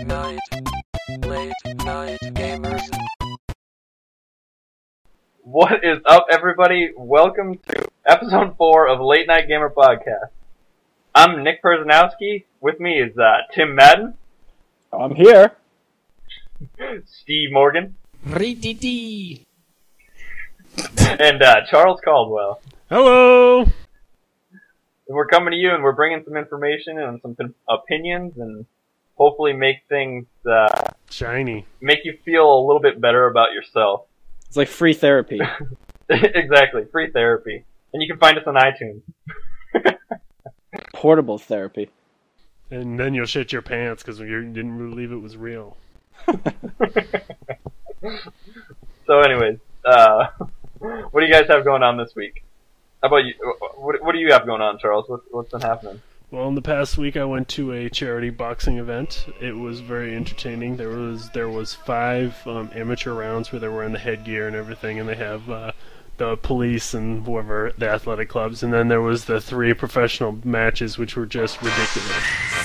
night. Late night gamers. What is up, everybody? Welcome to episode 4 of Late Night Gamer Podcast. I'm Nick Perzanowski. With me is Tim Madden. I'm here. Steve Morgan. Rititi. And Charles Caldwell. Hello! And we're coming to you and we're bringing some information and some opinions and hopefully make things Shiny. make you feel a little bit better about yourself. It's like free therapy. Exactly, free therapy. And you can find us on iTunes. Portable therapy. And then you'll shit your pants because you didn't believe it was real. So anyways, what do you guys have going on this week? How about you? What do you have going on, Charles? What's been happening? Well, in the past week I went to a charity boxing event. It was very entertaining. There was 5 amateur rounds where they were in the headgear and everything, and they have the police and whoever, the athletic clubs, and then there was the 3 professional matches, which were just ridiculous.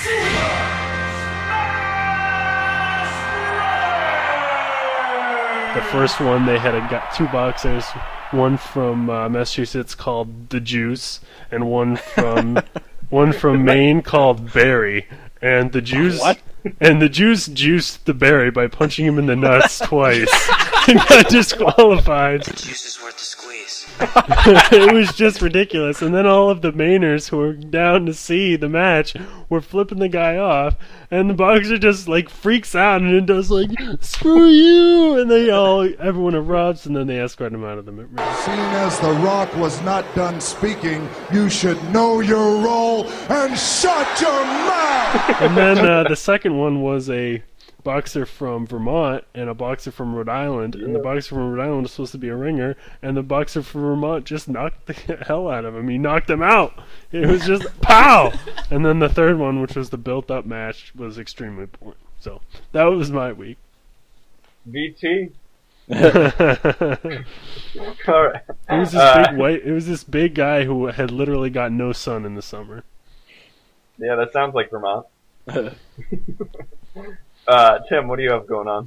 The first one, they had got 2 boxers, one from Massachusetts called The Juice, and one from Maine called Barry. And the Juice juiced the Barry by punching him in the nuts twice and got disqualified. The juice is worth the squeeze. It was just ridiculous. And then all of the Mainers who were down to see the match were flipping the guy off, and the boxer just like freaks out and it does like, screw you, and everyone erupts, and then they escort him out of the ring. Seeing as The Rock was not done speaking, you should know your role and shut your mouth! And then the second one was a boxer from Vermont and a boxer from Rhode Island, and the boxer from Rhode Island was supposed to be a ringer, and the boxer from Vermont just knocked the hell out of him. He knocked him out. It was just pow! And then the third one, which was the built-up match, was extremely boring. So that was my week. VT. It Alright. was this big guy who had literally got no sun in the summer. Yeah, that sounds like Vermont. Tim, what do you have going on?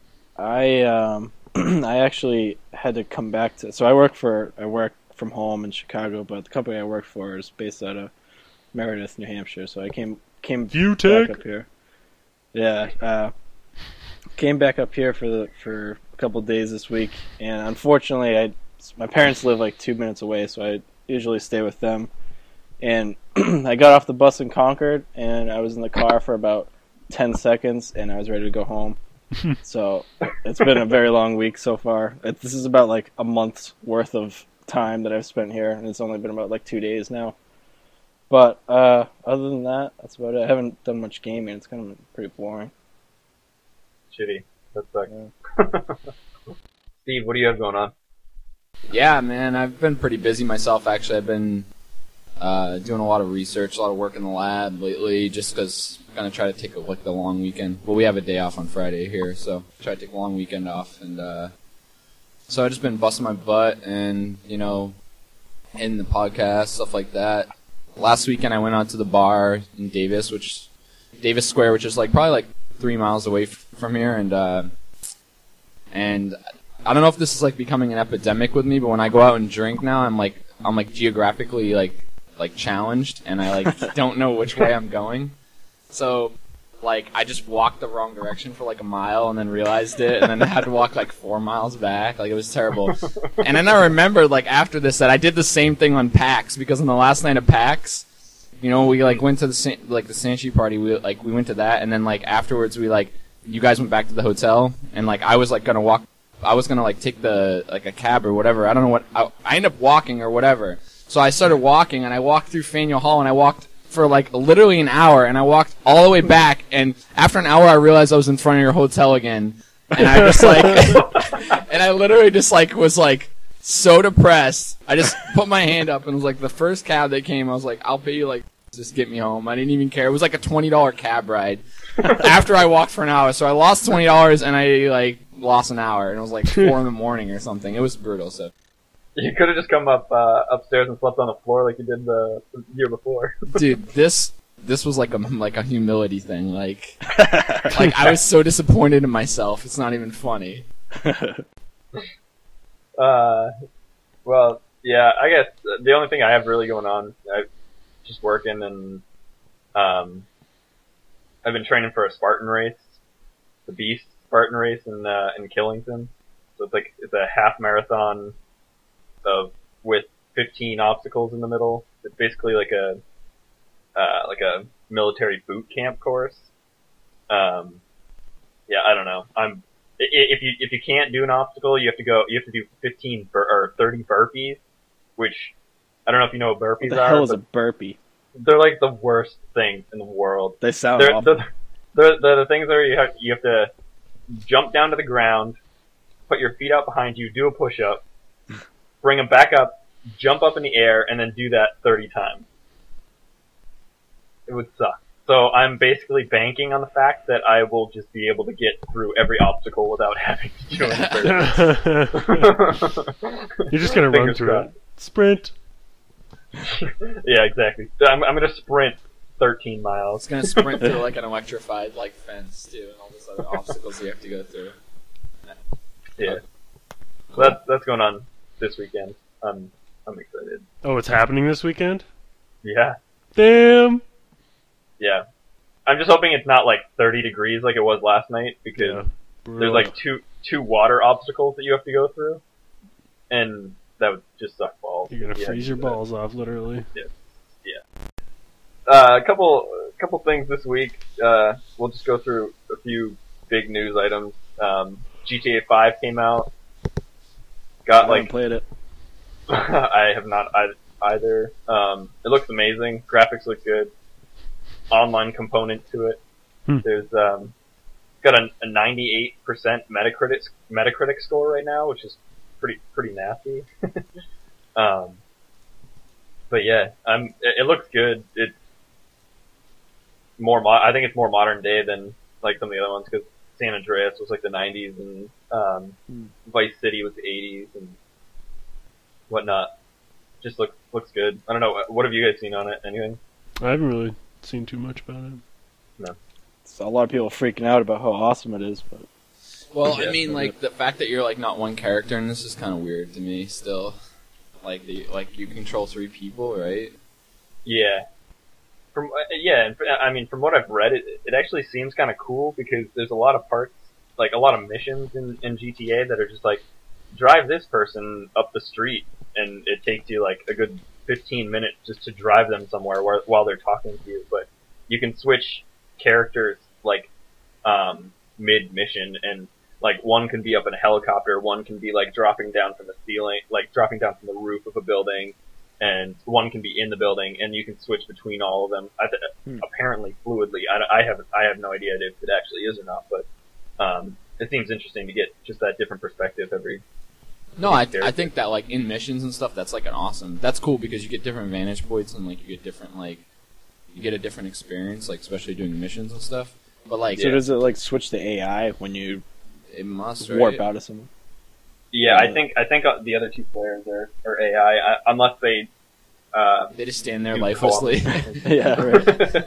I actually had to come back to. So I work from home in Chicago, but the company I work for is based out of Meredith, New Hampshire. So I came VTech? back up here. Yeah, came back up here for a couple of days this week, and unfortunately, my parents live like 2 minutes away, so I usually stay with them. And I got off the bus in Concord, and I was in the car for about 10 seconds, and I was ready to go home. So it's been a very long week so far. This is about like a month's worth of time that I've spent here, and it's only been about like 2 days now. But other than that, that's about it. I haven't done much gaming. It's kind of pretty boring. Shitty. That sucks. Steve, what do you have going on? Yeah, man, I've been pretty busy myself, actually. I've been doing a lot of research, a lot of work in the lab lately, just because I'm going to try to take the long weekend. Well, we have a day off on Friday here, so try to take a long weekend off. And so I've just been busting my butt and, in the podcast, stuff like that. Last weekend I went out to the bar in Davis Square, which is probably 3 miles away from here, and I don't know if this is becoming an epidemic with me, but when I go out and drink now, I'm geographically challenged, and I don't know which way I'm going. So I just walked the wrong direction for a mile and then realized it, and then I had to walk 4 miles back. It was terrible. And then I remembered after this that I did the same thing on PAX, because on the last night of PAX, we went to the Sanchi party. We went to that, and then afterwards you guys went back to the hotel, and I was gonna walk. I was gonna take a cab or whatever. I don't know what. I ended up walking or whatever. So I started walking, and I walked through Faneuil Hall, and I walked for literally an hour, and I walked all the way back, and after an hour I realized I was in front of your hotel again, and I just and I literally just was so depressed. I just put my hand up, and it was the first cab that came, I was I'll pay you just get me home. I didn't even care. It was a $20 cab ride after I walked for an hour, so I lost $20 and I lost an hour, and it was 4 in the morning or something. It was brutal. So You could have just come upstairs and slept on the floor like you did the year before. Dude, this this was like a humility thing. Like I was so disappointed in myself. It's not even funny. Well, yeah, I guess the only thing I have really going on, I'm just working, and I've been training for a Spartan race, the Beast Spartan race in Killington. So it's a half marathon with 15 obstacles in the middle. It's basically like a military boot camp course. Yeah, I don't know. If you can't do an obstacle, you have to do 15 or 30 burpees, which I don't know if you know what burpees What the are. hell is a burpee? They're like the worst thing in the world. They sound awful. They're the things where you have to jump down to the ground, put your feet out behind you, do a push-up, bring them back up, jump up in the air, and then do that 30 times. It would suck. So I'm basically banking on the fact that I will just be able to get through every obstacle without having to do it. You're just gonna run Fingers through crossed. it. Sprint. Yeah, exactly. I'm gonna sprint 13 It's miles. gonna sprint through like an electrified like fence too, and all these other obstacles you have to go through. Yeah. So that's going on this weekend. I'm excited. Oh, it's happening this weekend? Yeah. Damn. Yeah. I'm just hoping it's not like 30 degrees like it was last night, because Yeah. there's like two water obstacles that you have to go through, and that would just suck balls. You're gonna Yeah, freeze your do that. balls off, literally. A couple things this week. We'll just go through a few big news items. GTA 5 came out. Got I haven't played it. I have not either. It looks amazing. Graphics look good. Online component to it. There's got a 98% Metacritic score right now, which is pretty nasty. But yeah, it looks good. It's more I think it's more modern day than like some of the other ones, because San Andreas was like the 90s, and Vice City was the 80s and whatnot. Just looks good. I don't know. What have you guys seen on it? Anything? I haven't really seen too much about it. No. So a lot of people freaking out about how awesome it is, but Well, Yeah. I mean, like the fact that you're like not one character in this is kind of weird to me. Still, like you control 3 people, right? Yeah. From what I've read, it actually seems kind of cool, because there's a lot of parts, like a lot of missions in GTA that are just like, drive this person up the street, and it takes you like a good 15 minutes just to drive them somewhere while they're talking to you. But you can switch characters like mid-mission, and like one can be up in a helicopter, one can be like dropping down from the ceiling, like dropping down from the roof of a building, and one can be in the building, and you can switch between all of them. Apparently fluidly. I have no idea if it actually is or not, but it seems interesting to get just that different perspective every. No, I think that like in missions and stuff, that's like that's cool, because you get different vantage points, and like you get a different experience, like especially doing missions and stuff. But like, so does it like switch to AI when you it must warp right? out of someone? Yeah, I think the other 2 players are AI, unless they. They just stand there do lifelessly. Yeah, right.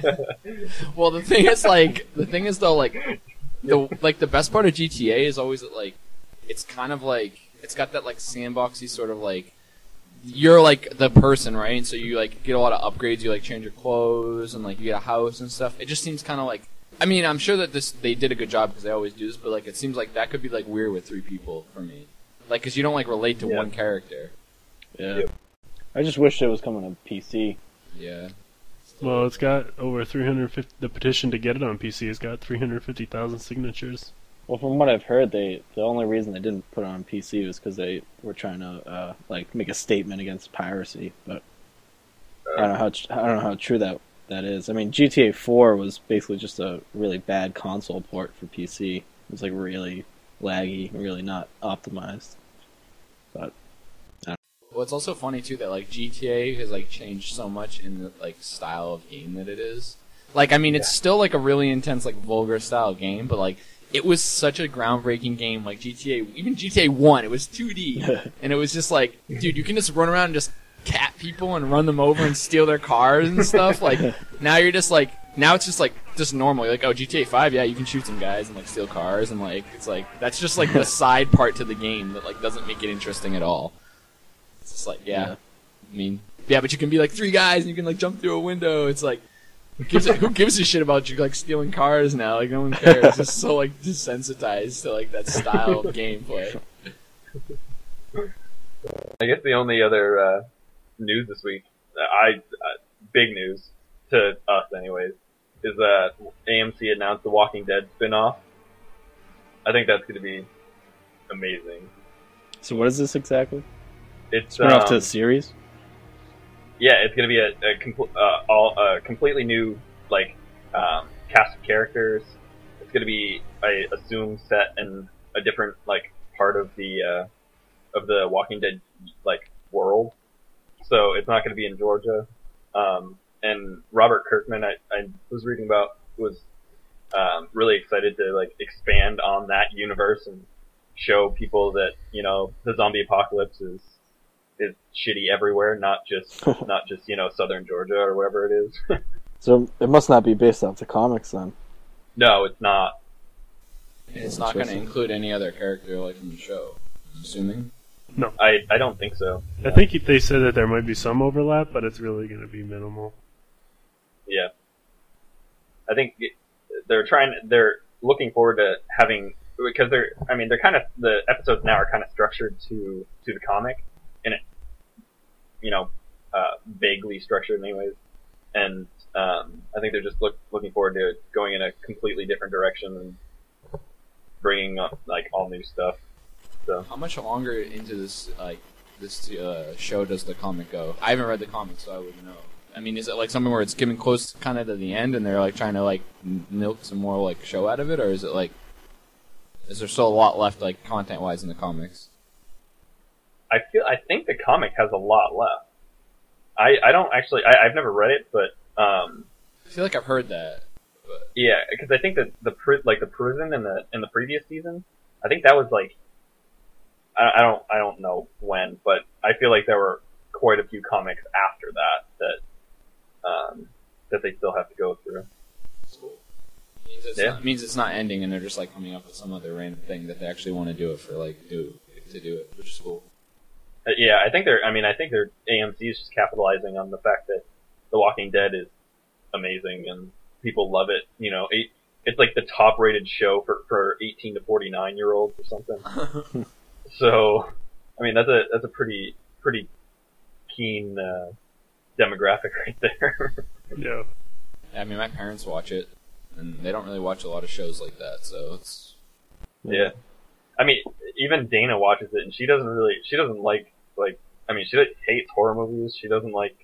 Well, the thing is though, like the best part of GTA is always that like it's kind of like it's got that like sandboxy sort of like you're like the person, right? And so you like get a lot of upgrades. You like change your clothes and like you get a house and stuff. It just seems kind of like. I mean, I'm sure that they did a good job, because they always do this, but like it seems like that could be like weird with 3 people for me, like because you don't like relate to one character. Yeah. I just wish it was coming to PC. Yeah. Well, it's got over 350. The petition to get it on PC has got 350,000 signatures. Well, from what I've heard, the only reason they didn't put it on PC was because they were trying to like make a statement against piracy. But I don't know how true that is. I mean, GTA 4 was basically just a really bad console port for PC. It was like really laggy, really not optimized. But Well, it's also funny too that like GTA has like changed so much in the like style of game that it is. Like, I mean, it's still like a really intense, like vulgar style game, but like it was such a groundbreaking game. Like even GTA 1, it was 2D, and it was just like, dude, you can just run around and just cat people and run them over and steal their cars and stuff. Like now you're just like, now it's just like, just normal. You're like, oh, GTA 5, yeah, you can shoot some guys and like steal cars and like, it's like, that's just like the side part to the game that like doesn't make it interesting at all. It's just like, yeah. I mean, yeah, but you can be like 3 guys and you can like jump through a window. It's like, who gives a shit about you like stealing cars now? Like no one cares. It's just so like desensitized to like that style of gameplay. I guess the only other news this week, big news to us anyways, is that AMC announced the Walking Dead spin-off. I think that's going to be amazing. So what is this exactly? It's spin-off to a series? Yeah, it's going to be a completely new cast of characters. It's going to be, I assume, set in a different part of the Walking Dead world. So it's not going to be in Georgia. And Robert Kirkman, I was reading about, was really excited to expand on that universe and show people that the zombie apocalypse is shitty everywhere, not just southern Georgia or wherever it is. So it must not be based off the comics then. No, it's not. It's not going to include any other character from the show, I'm assuming. No, I don't think so. I think they said that there might be some overlap, but it's really going to be minimal. Yeah, I think they're looking forward to having, because they're kind of, the episodes now are kind of structured to the comic, and it, vaguely structured anyways, and I think they're just looking forward to going in a completely different direction and bringing up all new stuff. So how much longer into this show does the comic go? I haven't read the comic, so I wouldn't know. I mean, is it something where it's getting close kind of to the end and they're trying to milk some more show out of it, or is it is there still a lot left content wise in the comics? I think the comic has a lot left. I don't actually, I've never read it, but I feel like I've heard that. But... Yeah, because I think that the prison in the previous season, I think that was I don't know when, but I feel like there were quite a few comics after that they still have to go through. That's cool. It means it's not ending, and they're just coming up with some other random thing that they actually want to do it for to do it, which is cool. Yeah, I think AMC is just capitalizing on the fact that The Walking Dead is amazing and people love it. It's the top rated show for 18 to 49 year olds or something. So, that's a pretty keen demographic right there. Yeah. My parents watch it, and they don't really watch a lot of shows like that, so it's... Yeah. Even Dana watches it, and she doesn't like, she hates horror movies, she doesn't like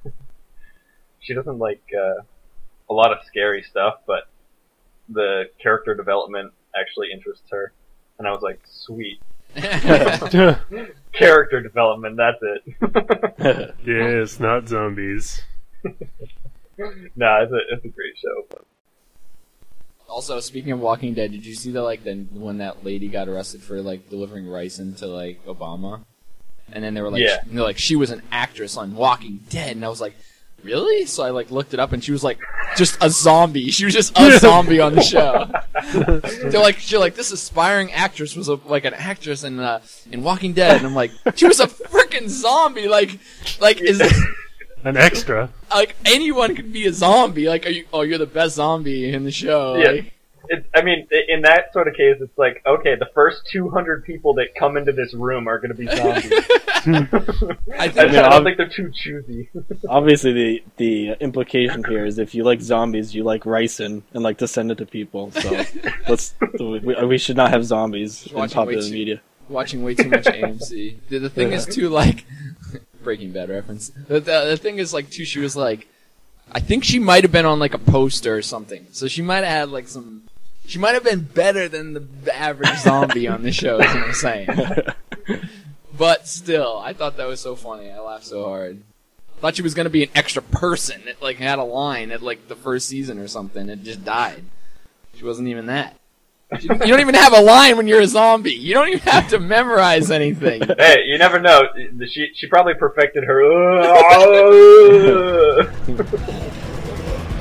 a lot of scary stuff, but the character development actually interests her. And I was like, sweet. Character development, that's it. Yes, not zombies. Nah, it's a great show. Also, speaking of Walking Dead, did you see when that lady got arrested for delivering ricin to Obama? And then they were she was an actress on Walking Dead, and I was like, really? So I looked it up, and she was just a zombie. She was just a zombie on the show. They're this aspiring actress was an actress in Walking Dead, and I'm like, she was a freaking zombie. Is an extra? Anyone could be a zombie. You're the best zombie in the show. Yeah. In that sort of case, it's okay, the first 200 people that come into this room are going to be zombies. I don't think they're too choosy. Obviously, the implication here is if you like zombies, you like ricin and like to send it to people. So we should not have zombies in popular media. Watching way too much AMC. The thing is too Breaking Bad reference. The thing is too. She was I think she might have been on a poster or something. So she might have had some. She might have been better than the average zombie on the show, is what I'm saying. But still, I thought that was so funny. I laughed so hard. Thought she was going to be an extra person that had a line at the first season or something. It just died. She wasn't even that. You don't even have a line when you're a zombie. You don't even have to memorize anything. Hey, you never know. She probably perfected her.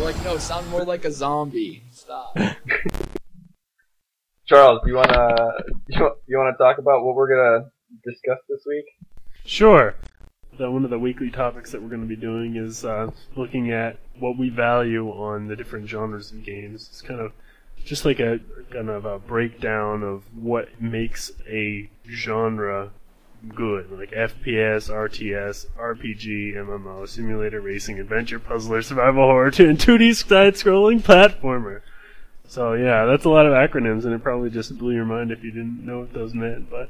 They're like, no, sound more like a zombie. Stop. Charles, you wanna talk about what we're gonna discuss this week? Sure. One of the weekly topics that we're going to be doing is looking at what we value on the different genres of games. It's kind of just like a kind of a breakdown of what makes a genre good, like FPS, RTS, RPG, MMO, simulator, racing, adventure, puzzler, survival horror, and 2D side-scrolling platformer. So yeah, that's a lot of acronyms, and it probably just blew your mind if you didn't know what those meant, but...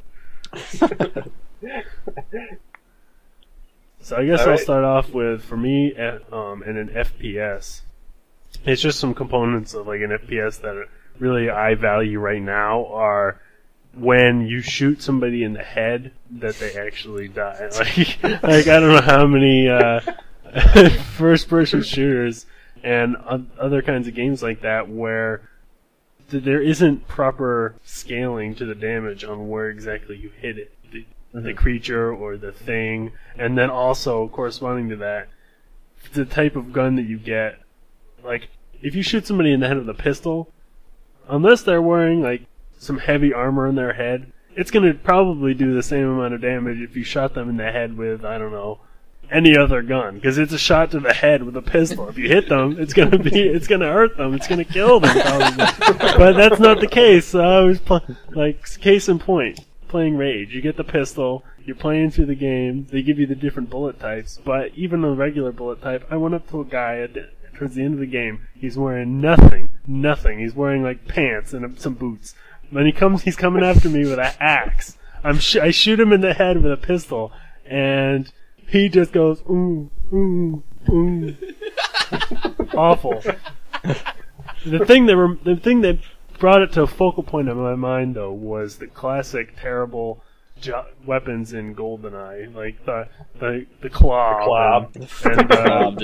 So I guess I'll start off with, for me, in an FPS. It's just some components of like an FPS that really I value right now are when you shoot somebody in the head that they actually die. Like I don't know how many first-person shooters and other kinds of games like that where there isn't proper scaling to the damage on where exactly you hit it. The creature or the thing, and then also corresponding to that, the type of gun that you get. Like, if you shoot somebody in the head with a pistol, unless they're wearing like some heavy armor on their head, it's gonna probably do the same amount of damage if you shot them in the head with, I don't know, any other gun, because it's a shot to the head with a pistol. If you hit them, it's gonna hurt them, it's gonna kill them probably. But that's not the case. I was case in point. Playing Rage, you get the pistol, you're playing through the game, they give you the different bullet types, but even a regular bullet type, I went up to a guy towards the end of the game, he's wearing nothing, he's wearing like pants and some boots, then he's coming after me with an axe, I shoot him in the head with a pistol, and he just goes, ooh, ooh, ooh. Awful. The thing that brought it to a focal point of my mind, though, was the classic terrible weapons in GoldenEye, like the Klob, and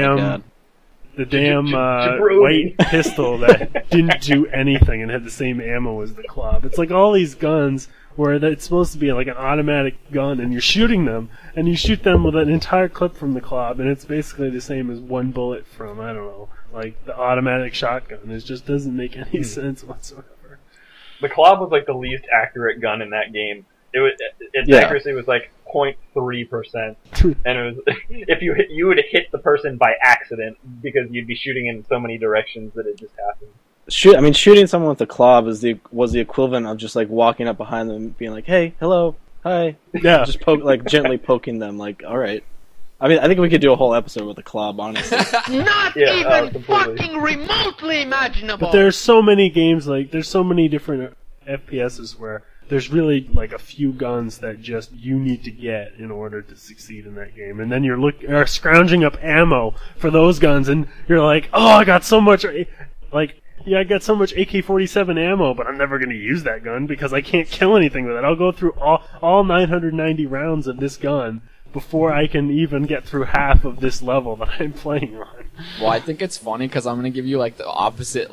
the damn white pistol that didn't do anything and had the same ammo as the Klob. It's like all these guns where it's supposed to be like an automatic gun, and you're shooting them, and you shoot them with an entire clip from the Klob, and it's basically the same as one bullet from, I don't know, like the automatic shotgun. It just doesn't make any sense whatsoever. The Klob was like the least accurate gun in that game. Its accuracy was like 0.3%, and it was if you would hit the person by accident because you'd be shooting in so many directions that it just happened. Shooting someone with a Klob was the equivalent of just like walking up behind them, and being like, "Hey, hello, hi," yeah, just gently poking them. Like, all right. I mean, I think we could do a whole episode with a Klob, honestly. Not even fucking remotely imaginable. But there's so many games, like there's so many different FPSs where there's really like a few guns that just you need to get in order to succeed in that game, and then you're scrounging up ammo for those guns, and you're like, oh, I got so much, like. Yeah, I got so much AK-47 ammo, but I'm never going to use that gun because I can't kill anything with it. I'll go through all 990 rounds of this gun before I can even get through half of this level that I'm playing on. Well, I think it's funny because I'm going to give you like the opposite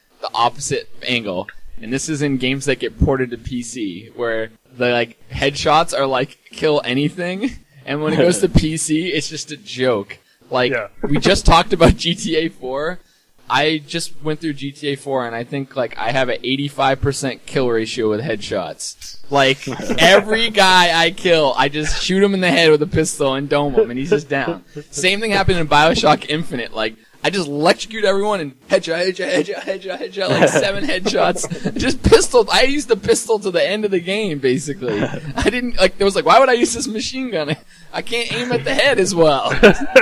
angle. And this is in games that get ported to PC, where the like headshots are like kill anything, and when it goes to PC, it's just a joke. Like, we just talked about GTA 4. I just went through GTA 4, and I think like I have an 85% kill ratio with headshots. Like, every guy I kill, I just shoot him in the head with a pistol and dome him, and he's just down. Same thing happened in Bioshock Infinite. Like, I just electrocute everyone and headshot, like 7 headshots. Just pistol. I used the pistol to the end of the game, basically. I didn't, like, there was like, why would I use this machine gun? I can't aim at the head as well.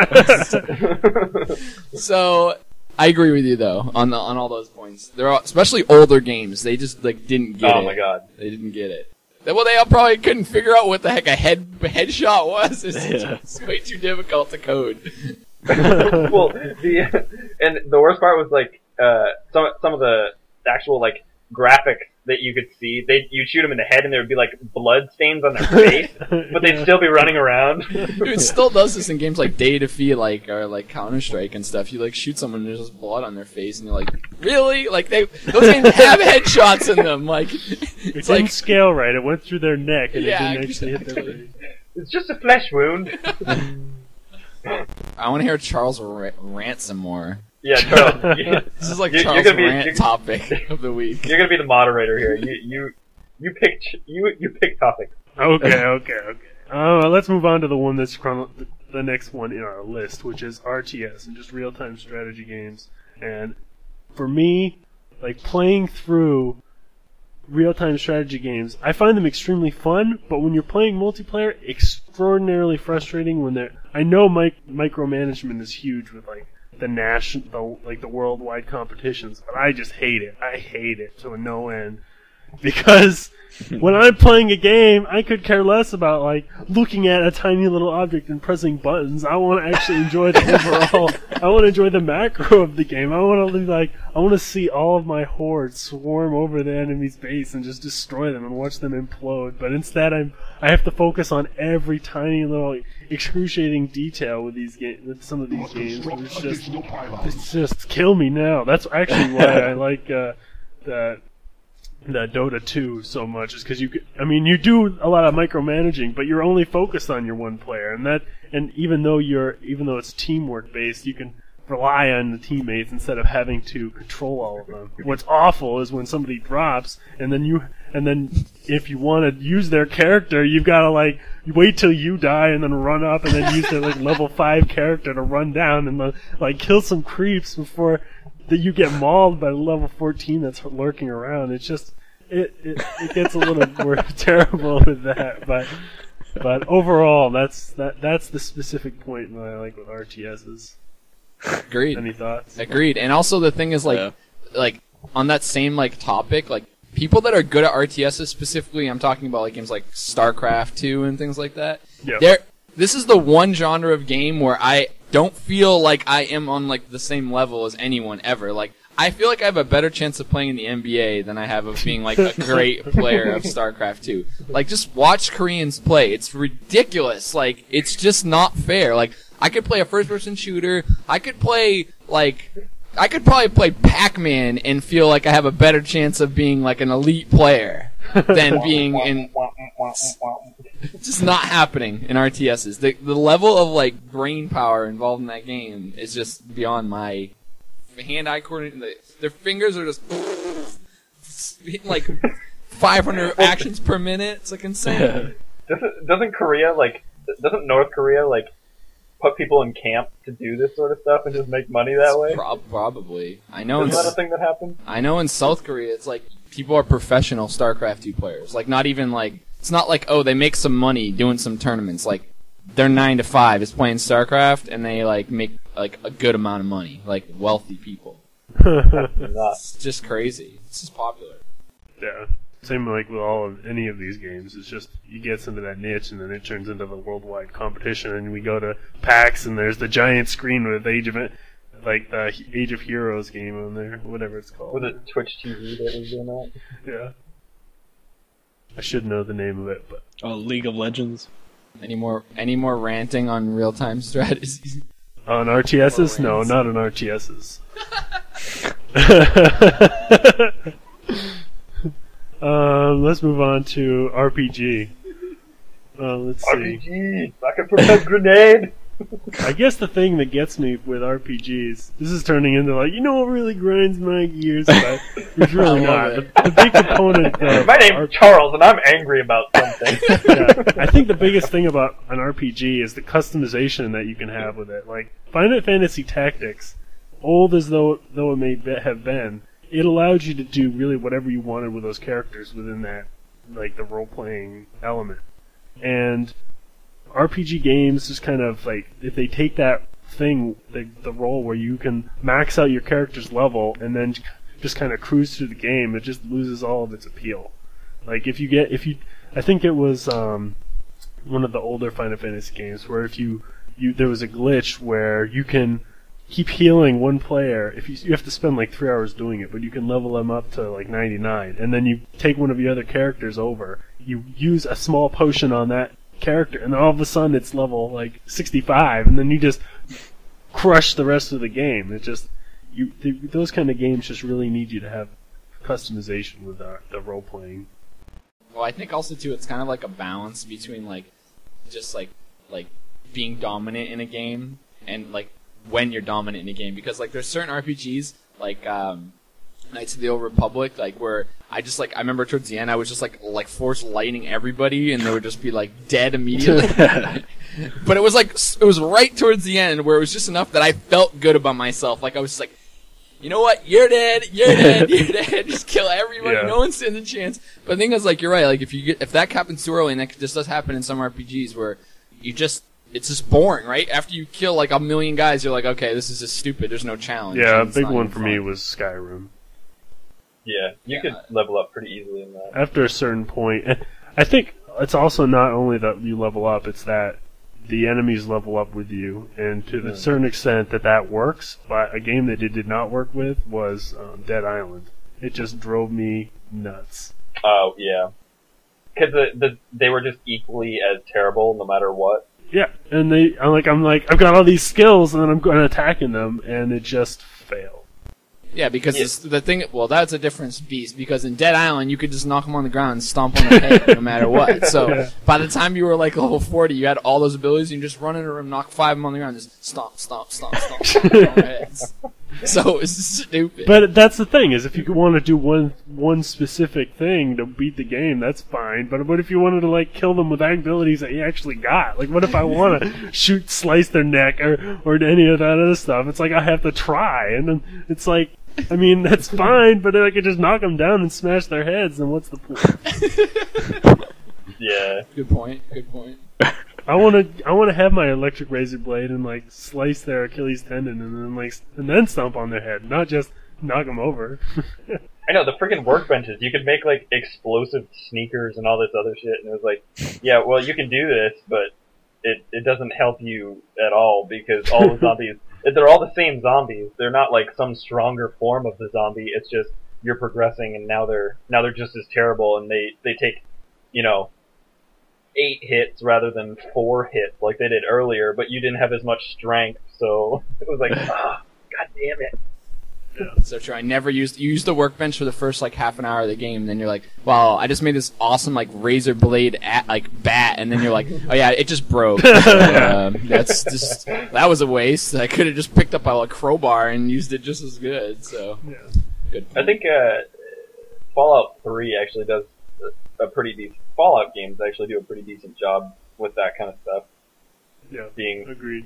So, I agree with you though on all those points. They're all, especially older games. They just like didn't get it. Oh my god, they didn't get it. Well, they all probably couldn't figure out what the heck a headshot was. It's way too difficult to code. Well, and the worst part was like some of the actual like graphics that you could see. You'd shoot them in the head and there would be like blood stains on their face, but they'd still be running around. Dude, it still does this in games like Day Defeat, or like Counter-Strike and stuff. You like shoot someone and there's just blood on their face, and you're like, really? Like those games have headshots in them. Like it didn't scale right. It went through their neck and it didn't actually hit their face. It's just a flesh wound. I want to hear Charles rant some more. Yeah, Charles. This is like You're Charles' gonna be- rant you're- topic of the week. You're gonna be the moderator here. You pick topics. Okay. Let's move on to the one that's the next one in our list, which is RTS and just real-time strategy games. And for me, like playing through real-time strategy games, I find them extremely fun. But when you're playing multiplayer, extraordinarily frustrating. I know micromanagement is huge with like the worldwide competitions, but I just hate it. I hate it to no end. Because when I'm playing a game, I could care less about like looking at a tiny little object and pressing buttons. I want to actually enjoy the overall. I want to enjoy the macro of the game. I want to see all of my hordes swarm over the enemy's base and just destroy them and watch them implode. But instead, I have to focus on every tiny little excruciating detail with some of these games. It's just kill me now. That's actually why I like that Dota 2 so much, is because you do a lot of micromanaging, but you're only focused on your one player, and even though it's teamwork based, you can rely on the teammates instead of having to control all of them. What's awful is when somebody drops, and then if you want to use their character, you've got to like wait till you die and then run up and then use their like level 5 character to run down and like kill some creeps before that you get mauled by the level 14 that's lurking around. It's just it gets a little more terrible with that, but overall that's the specific point that I like with RTSs. Agreed. Any thoughts? Agreed. And also the thing is like on that same like topic, like people that are good at RTSs specifically, I'm talking about like games like StarCraft 2 and things like that. Yeah. This is the one genre of game where I don't feel like I am on like the same level as anyone ever. Like I feel like I have a better chance of playing in the NBA than I have of being like a great player of StarCraft 2. Like just watch Koreans play. It's ridiculous. Like it's just not fair. Like I could play a first-person shooter. I could probably play Pac-Man and feel like I have a better chance of being like an elite player than being in. It's just not happening in RTSs. The level of like brain power involved in that game is just beyond my hand-eye coordination. Their fingers are just like 500 actions per minute. It's like insane. Doesn't North Korea like put people in camp to do this sort of stuff and just make money that way? Probably. I know. Isn't that a thing that happens? I know in South Korea, it's like people are professional StarCraft 2 players. Like not even like it's not like they make some money doing some tournaments. Like their 9 to 5 is playing StarCraft and they like make like a good amount of money. Like wealthy people. It's just crazy. It's just popular. Yeah. Same like with any of these games. It's just you get into that niche and then it turns into the worldwide competition. And we go to PAX and there's the giant screen with the Age of Heroes game on there, whatever it's called. Was it Twitch TV that was doing that? Yeah. I should know the name of it, but League of Legends. Any more ranting on real-time strategies? on RTSs? No, not on RTSs. Let's move on to RPG. Let's see. RPG! Rocket propelled grenade! I guess the thing that gets me with RPGs, this is turning into like, what really grinds my gears, but it's really not. The big component of My name's Charles, and I'm angry about something. Yeah, I think the biggest thing about an RPG is the customization that you can have with it. Like, Final Fantasy Tactics, old as though it may have been, it allowed you to do really whatever you wanted with those characters within that, like, the role-playing element. And RPG games just kind of, like, if they take that thing, the role where you can max out your character's level and then just kind of cruise through the game, it just loses all of its appeal. Like, I think it was, one of the older Final Fantasy games where there was a glitch where you can keep healing one player. If you have to spend like 3 hours doing it, but you can level them up to like 99, and then you take one of the other characters over. You use a small potion on that character, and then all of a sudden it's level like 65, and then you just crush the rest of the game. It just those kind of games just really need you to have customization with the role playing. Well, I think also too, it's kind of like a balance between like just like being dominant in a game and like when you're dominant in a game, because like there's certain RPGs like Knights of the Old Republic, like where I remember towards the end I was just like force lightning everybody and they would just be like dead immediately. But it was right towards the end where it was just enough that I felt good about myself. Like I was just like, you know what? You're dead. You're dead. You're dead. Just kill everybody. Yeah. No one stands a chance. But the thing is, like, you're right. Like, if that happens too early, and that just does happen in some RPGs where it's just boring, right? After you kill like 1 million guys, you're like, okay, this is just stupid. There's no challenge. Yeah, a It's big not one even for fun. me was Skyrim. Yeah, you could level up pretty easily in that. After a certain point, I think it's also not only that you level up; it's that the enemies level up with you, and to the certain extent that works. But a game that it did not work with was Dead Island. It just drove me nuts. Oh yeah, because they were just equally as terrible no matter what. Yeah, and I'm like I've got all these skills, and then I'm going attacking them, and it just failed. Yeah, because the thing. Well, that's a different beast. Because in Dead Island, you could just knock them on the ground and stomp on their head, no matter what. So by the time you were like level 40, you had all those abilities. You can just run in a room, knock 5 of them on the ground, just stomp, stomp, stomp, stomp, stomp on their heads. So it's stupid. But that's the thing, is if you want to do one specific thing to beat the game, that's fine. But what if you wanted to like kill them with abilities that you actually got? Like, what if I want to slice their neck or any of that other stuff? It's like I have to try, and then it's like, I mean, that's fine, but then I could just knock them down and smash their heads, then what's the point? Yeah. Good point. Good point. I want to have my electric razor blade and like slice their Achilles tendon and then stomp on their head, not just knock them over. I know, the freaking workbenches. You could make like explosive sneakers and all this other shit, and it was like, yeah, well, you can do this, but it doesn't help you at all because all the zombies, they're all the same zombies. They're not like some stronger form of the zombie. It's just you're progressing, and now they're just as terrible, and they take, 8 hits rather than 4 hits like they did earlier, but you didn't have as much strength, so it was like, god damn it. So true. I never used the workbench for the first like half an hour of the game. And then you're like, wow, I just made this awesome like razor blade bat, and then you're like, oh yeah, it just broke. That was a waste. I could have just picked up a crowbar and used it just as good. So good. I think Fallout 3 actually does a pretty decent. Fallout games actually do a pretty decent job with that kind of stuff. Yeah, being agreed.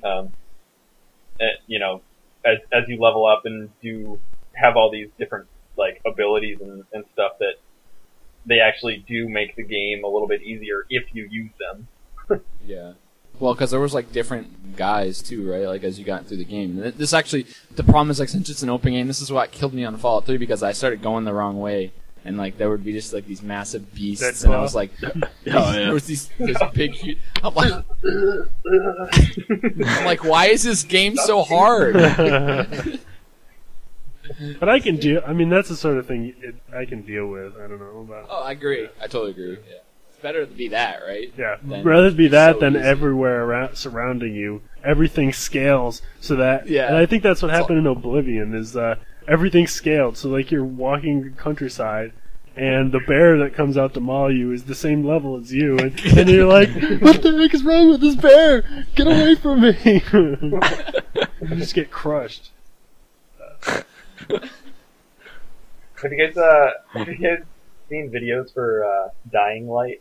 As you level up and do have all these different like abilities and stuff, that they actually do make the game a little bit easier if you use them. Yeah. Well, because there was like different guys too, right? Like as you got through the game. This actually, the problem is like since it's an open game, this is what killed me on Fallout 3 because I started going the wrong way. And like there would be just like these massive beasts, and I was like, there was this big, huge. I'm like, why is this game so hard? But I can deal. I mean, that's the sort of thing I can deal with. I don't know about. Oh, I agree. I totally agree. Yeah. It's better to be that, right? Yeah, Than rather be that so than easy. everywhere around surrounding you. Everything scales so that. Yeah. And I think that's what happened in Oblivion. Is everything scaled, so like you're walking the countryside, and the bear that comes out to maul you is the same level as you, and you're like, what the heck is wrong with this bear? Get away from me! You just get crushed. Have you guys seen videos for Dying Light?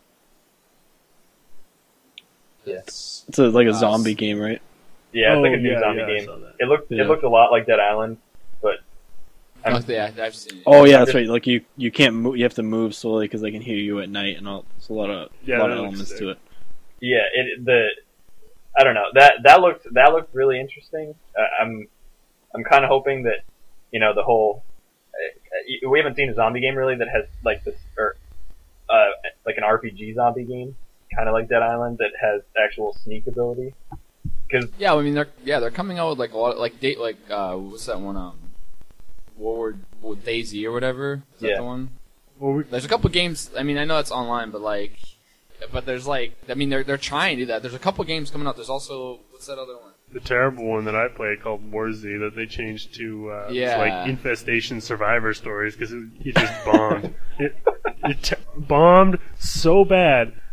Yes. It's like a zombie game, right? Yeah, it's like a new yeah, zombie I game. saw that. It looked a lot like Dead Island, but Yeah, I've seen it. Oh yeah, I'm that's right. Like you can't move. You have to move slowly because they can hear you at night, and all. There's a lot of Yeah, that looks elements sick. to it. yeah, I don't know, that looked really interesting. I'm kind of hoping that the whole we haven't seen a zombie game really that has like this or like an RPG zombie game, kind of like Dead Island, that has actual sneak ability. Cause Yeah, I mean they're coming out with like a lot of, what's that one World War DayZ or whatever. Is that Yeah. the one? Well, There's a couple games. I mean, I know it's online, but there's like, I mean, they're trying to do that. There's a couple games coming out. There's also what's that other one? the terrible one that I played called Warzy that they changed to Yeah. like Infestation Survivor Stories because it just bombed. it bombed so bad.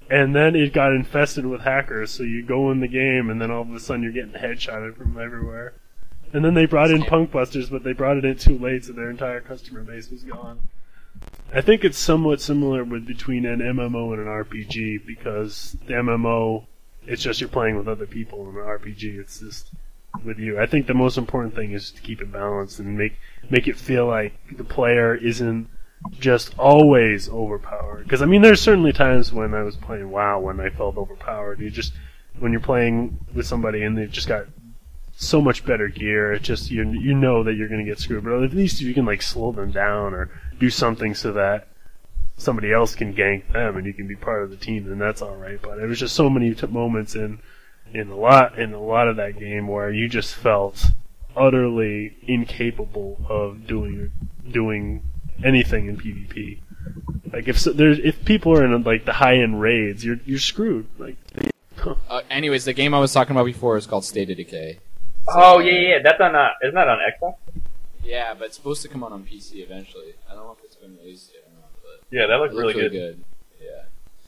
And then it got infested with hackers, so you go in the game, and then all of a sudden you're getting headshotted from everywhere. And then they brought in Punk Busters, but they brought it in too late, so their entire customer base was gone. I think it's somewhat similar between an MMO and an RPG, because the MMO, it's just you're playing with other people, and an RPG, it's just with you. I think the most important thing is to keep it balanced and make it feel like the player isn't just always overpowered. Because, I mean, there's certainly times when I was playing WoW when I felt overpowered. When you're playing with somebody and they've just got so much better gear, it just, you know that you're going to get screwed. But at least if you can, like, slow them down or do something so that somebody else can gank them and you can be part of the team, then that's alright. But there was just so many moments in a lot of that game where you just felt utterly incapable of doing anything in PvP. Like if people are in like the high end raids, you're screwed. Like, anyways, the game I was talking about before is called State of Decay. Oh yeah, that's on. Isn't that on Xbox? Yeah, but it's supposed to come out on PC eventually. I don't know if it's been released yet or not, but yeah, that looks really good. Yeah.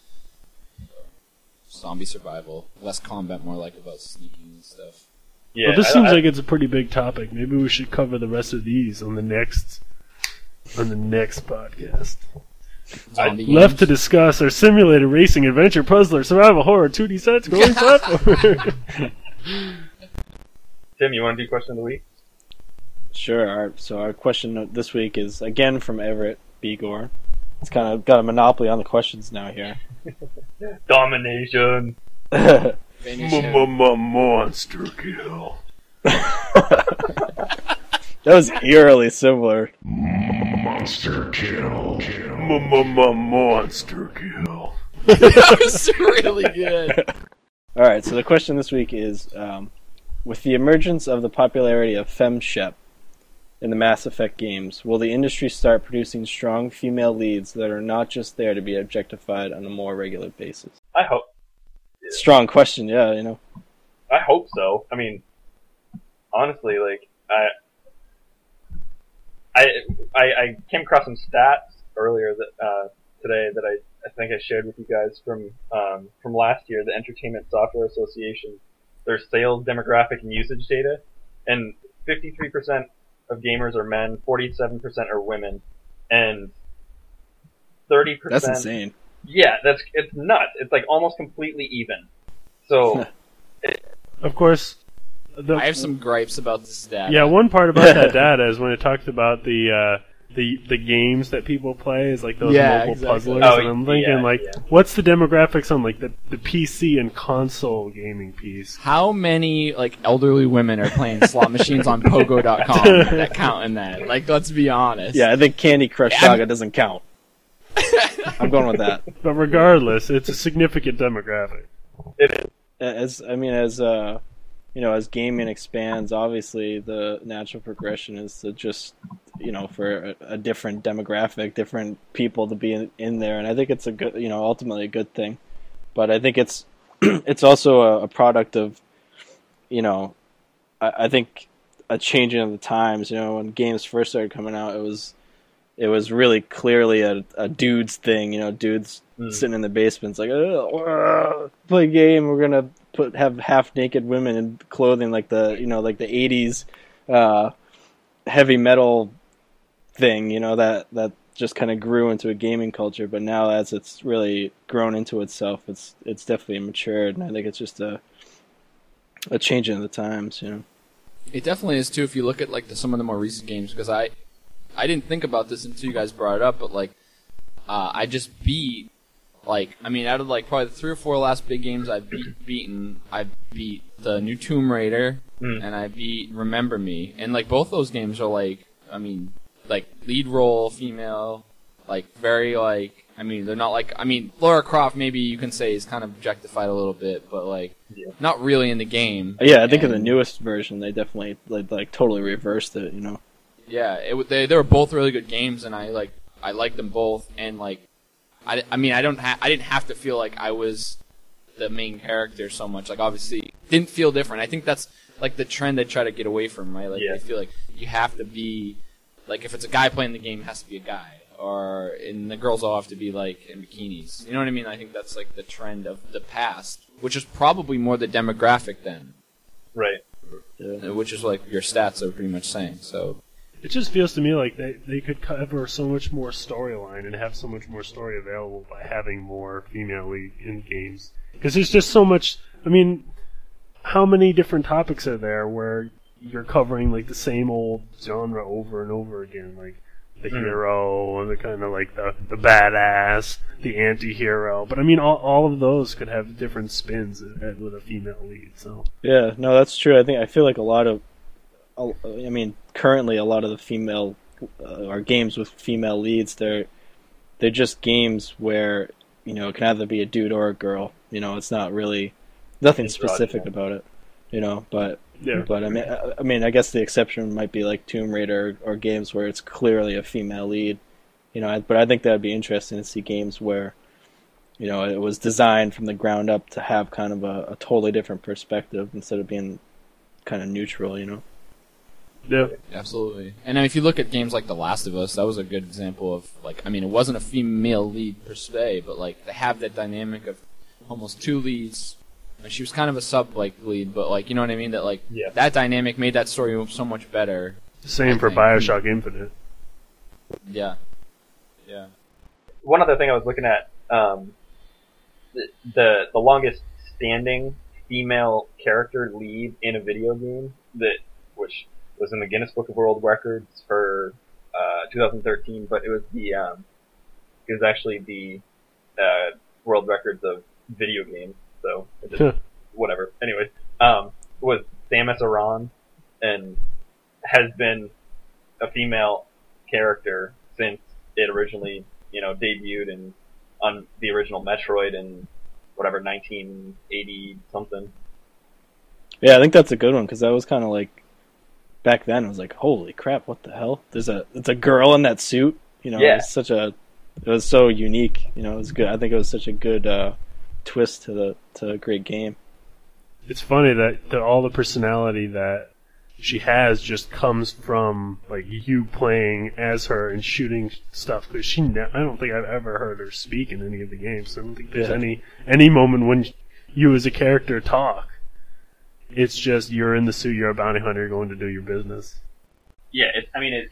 So, zombie survival, less combat, more like about sneaking and stuff. Yeah, well, this seems like it's a pretty big topic. Maybe we should cover the rest of these on the next podcast. Left to discuss are simulated racing, adventure, puzzler, survival, horror, 2D sets, going platform. Tim, you want to do question of the week? Sure. So our question this week is again from Everett B. Gore. It's kind of got a monopoly on the questions now here. Domination. Monster kill. That was eerily similar. Monster kill. Monster kill. That was really good. Alright, so the question this week is, with the emergence of the popularity of FemShep in the Mass Effect games, will the industry start producing strong female leads that are not just there to be objectified on a more regular basis? I hope. Strong question, yeah, you know. I hope so. I mean, honestly, like, I came across some stats earlier that today that I think I shared with you guys from last year, the Entertainment Software Association, their sales demographic and usage data, and 53% of gamers are men, 47% are women, and 30%. That's insane. Yeah, it's nuts. It's like almost completely even. So, of course, I have some gripes about this data. Yeah, one part about that data is when it talks about the games that people play is like those mobile puzzlers, and I'm thinking what's the demographics on like the PC and console gaming piece? How many like elderly women are playing slot machines on Pogo.com that count in that? Like, let's be honest. Yeah, I think Candy Crush Saga doesn't count. I'm going with that. But regardless, it's a significant demographic. As gaming expands, obviously the natural progression is to just, for a different demographic, different people to be in there, and I think it's a good, ultimately a good thing. But I think it's it's also a product of, I think a changing of the times. When games first started coming out, it was really clearly a dude's thing. Dudes sitting in the basements like, play a game. We're gonna have half naked women in clothing like the like the 80s heavy metal thing. That just kind of grew into a gaming culture. But now, as it's really grown into itself, it's definitely matured, and I think it's just a changing of the times. It definitely is too. If you look at like some of the more recent games, because I didn't think about this until you guys brought it up, but like, I just beat, out of like probably the 3 or 4 last big games I've beaten, I beat the new Tomb Raider, and I beat Remember Me, and like both those games are like lead role female, very they're not Lara Croft maybe you can say is kind of objectified a little bit, but not really in the game. Yeah, I think in the newest version they definitely totally reversed it, Yeah, they were both really good games, and I liked them both, and I didn't have to feel like I was the main character so much. Obviously, didn't feel different. I think that's the trend they try to get away from, right? They feel like you have to be if it's a guy playing the game, it has to be a guy, and the girls all have to be like in bikinis. You know what I mean? I think that's like the trend of the past, which is probably more the demographic then. Right. Yeah. Which is like your stats are pretty much saying. So It just feels to me like they could cover so much more storyline and have so much more story available by having more female lead in games. Because there's just so much. I mean, how many different topics are there where you're covering like the same old genre over and over again, like the hero and the kind of like the badass, the anti-hero. But I mean, all of those could have different spins with a female lead. So Yeah, no, that's true. I feel like currently a lot of the female or games with female leads, they're just games where it can either be a dude or a girl. It's not really nothing specific about it. But yeah. But I mean, I guess the exception might be like Tomb Raider or games where it's clearly a female lead. But I think that'd be interesting to see games where, it was designed from the ground up to have kind of a totally different perspective instead of being kind of neutral. Yeah. absolutely. And if you look at games like The Last of Us, that was a good example of like, I mean, it wasn't a female lead per se, but like they have that dynamic of almost two leads. And she was kind of a sub like lead, but like, you know what I mean? That like that dynamic made that story so much better. Same for BioShock Infinite. Yeah. Yeah. One other thing I was looking at, the longest standing female character lead in a video game which was in the Guinness Book of World Records for 2013, but it was actually the world records of video games. So whatever. Anyways, was Samus Aran, and has been a female character since it originally, debuted on the original Metroid in 1980 something. Yeah, I think that's a good one because that was kind of like back then. It was like, holy crap, what the hell? It's a girl in that suit. Yeah. It was so unique. It was good. I think it was such a good twist to a great game. It's funny that all the personality that she has just comes from like you playing as her and shooting stuff. Because I don't think I've ever heard her speak in any of the games. I don't think there's any moment when you as a character talk. It's just you're in the suit, you're a bounty hunter, you're going to do your business. Yeah, it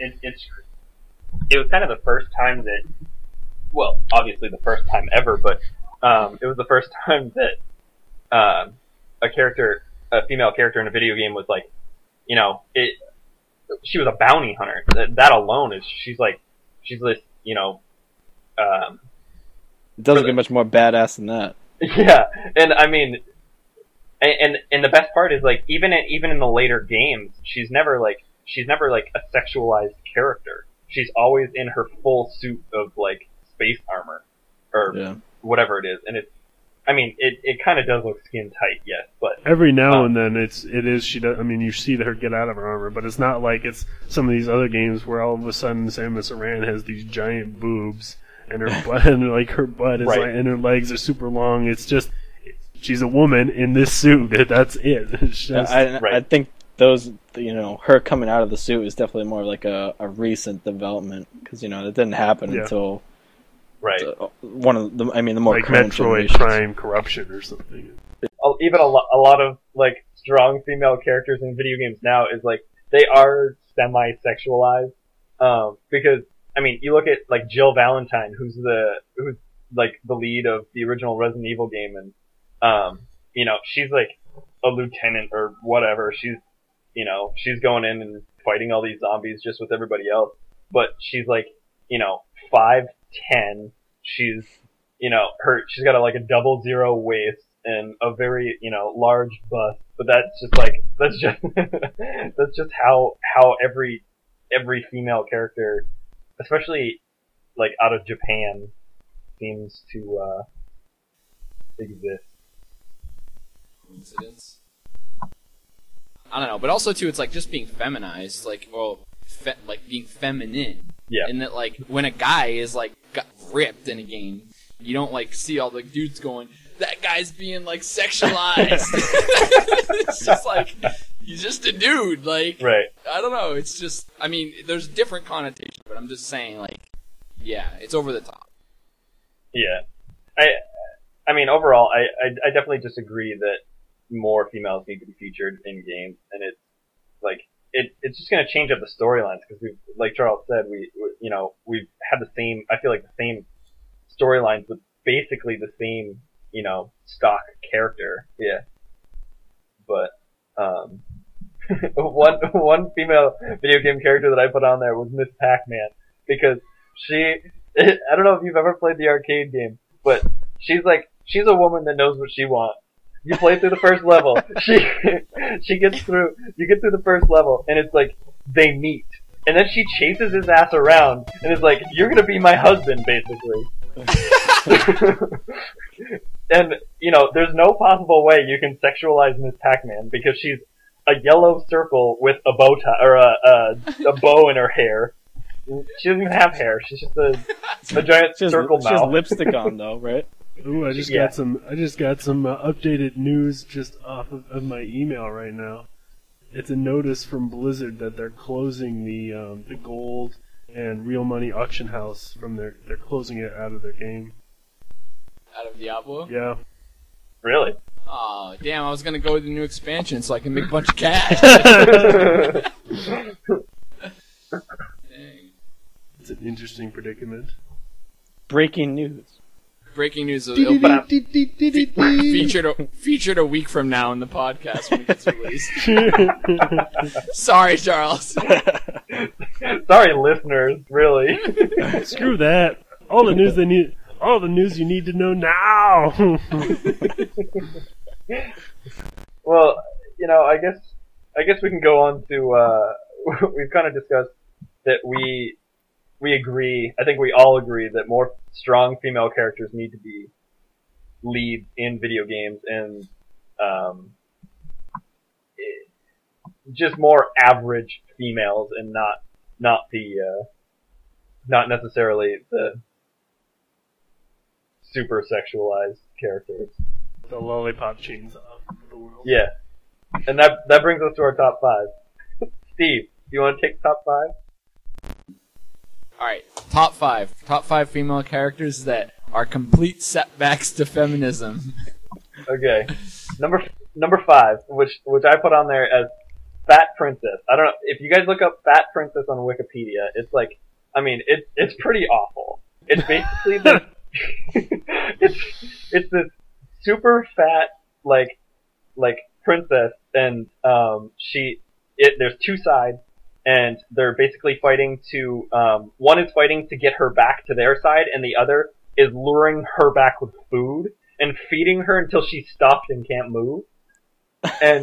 was kind of the first time that, well, obviously the first time ever, but it was the first time that a female character in a video game was like, she was a bounty hunter. That alone is, she's this, It doesn't get much more badass than that. Yeah, and I mean, and the best part is like even in the later games, she's never like a sexualized character. She's always in her full suit of like space armor or whatever it is, and it kind of does look skin tight, yes, but every now and then she does. I mean, you see her get out of her armor, but it's not like it's some of these other games where all of a sudden Samus Aran has these giant boobs and her butt and like her butt is like, and her legs are super long. It's just she's a woman in this suit. That's it. It's just, I think those, her coming out of the suit is definitely more like a recent development because it didn't happen until. Right. One of the, the more like current Metroid Prime Corruption or something. Even a lot of like strong female characters in video games now is like they are semi-sexualized. Because you look at like Jill Valentine, who's like the lead of the original Resident Evil game, and she's like a lieutenant or whatever. She's going in and fighting all these zombies just with everybody else, but she's like 5'10". She's she's got a 00 waist and a very large bust, but that's just how every female character, especially like out of Japan, seems to exist. Coincidence? I don't know, but also too, it's like just being feminized, like being feminine. Yeah. And that like when a guy is like got ripped in a game, you don't like see all the dudes going, that guy's being like sexualized. It's just like he's just a dude. Like right. I don't know. It's just there's different connotations, but I'm just saying like yeah, it's over the top. Yeah. I mean, overall, I definitely disagree that more females need to be featured in games, and it's like it's just going to change up the storylines because we've, like Charles said, we've had the same. I feel like the same storylines with basically the same, stock character. Yeah. But one female video game character that I put on there was Miss Pac-Man because I don't know if you've ever played the arcade game, but she's a woman that knows what she wants. You play through the first level. You get through the first level, and it's like they meet, and then she chases his ass around, and it's like, you're gonna be my husband, basically. And there's no possible way you can sexualize Miss Pac-Man because she's a yellow circle with a bow tie or a bow in her hair. She doesn't even have hair. She's just a giant circle mouth. She has lipstick on though, right? Ooh, I just got some updated news just off of my email right now. It's a notice from Blizzard that they're closing the gold and real money auction house they're closing it out of their game. Out of Diablo? Yeah. Really? Oh, damn, I was gonna go with the new expansion so I can make a bunch of cash. Dang. It's an interesting predicament. Breaking news. Breaking news. Featured a week from now in the podcast when it gets released. Sorry, Charles. Sorry, listeners. Really. Screw that. All the news you need to know now. Well, I guess we can go on to. We've kind of discussed that we agree. I think we all agree that more strong female characters need to be leads in video games, and just more average females, and not necessarily the super sexualized characters. The lollipop chainsaw of the world. Yeah, and that brings us to our top 5. Steve, do you want to take top 5? Alright, top 5. Top 5 female characters that are complete setbacks to feminism. Okay. Number 5, which I put on there as Fat Princess. I don't know, if you guys look up Fat Princess on Wikipedia, it's like, it's pretty awful. It's basically this, it's this super fat, like princess, and, there's two sides, and they're basically fighting to, one is fighting to get her back to their side, and the other is luring her back with food, and feeding her until she's stuffed and can't move. And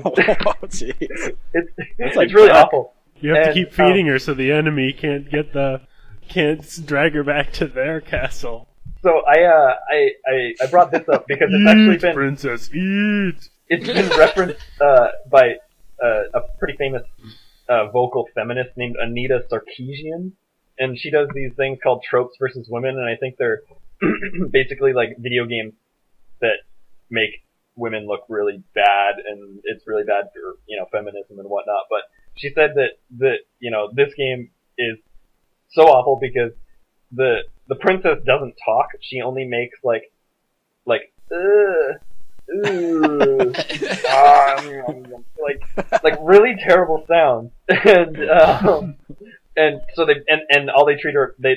it's really awful. You have to keep feeding her so the enemy can't drag her back to their castle. So I brought this up because it's actually been Princess, eat. It's been referenced by a pretty famous vocal feminist named Anita Sarkeesian, and she does these things called Tropes versus Women, and I think they're basically like video games that make women look really bad, and it's really bad for feminism and whatnot. But she said that this game is so awful because the princess doesn't talk. She only makes like really terrible sounds, and so they treat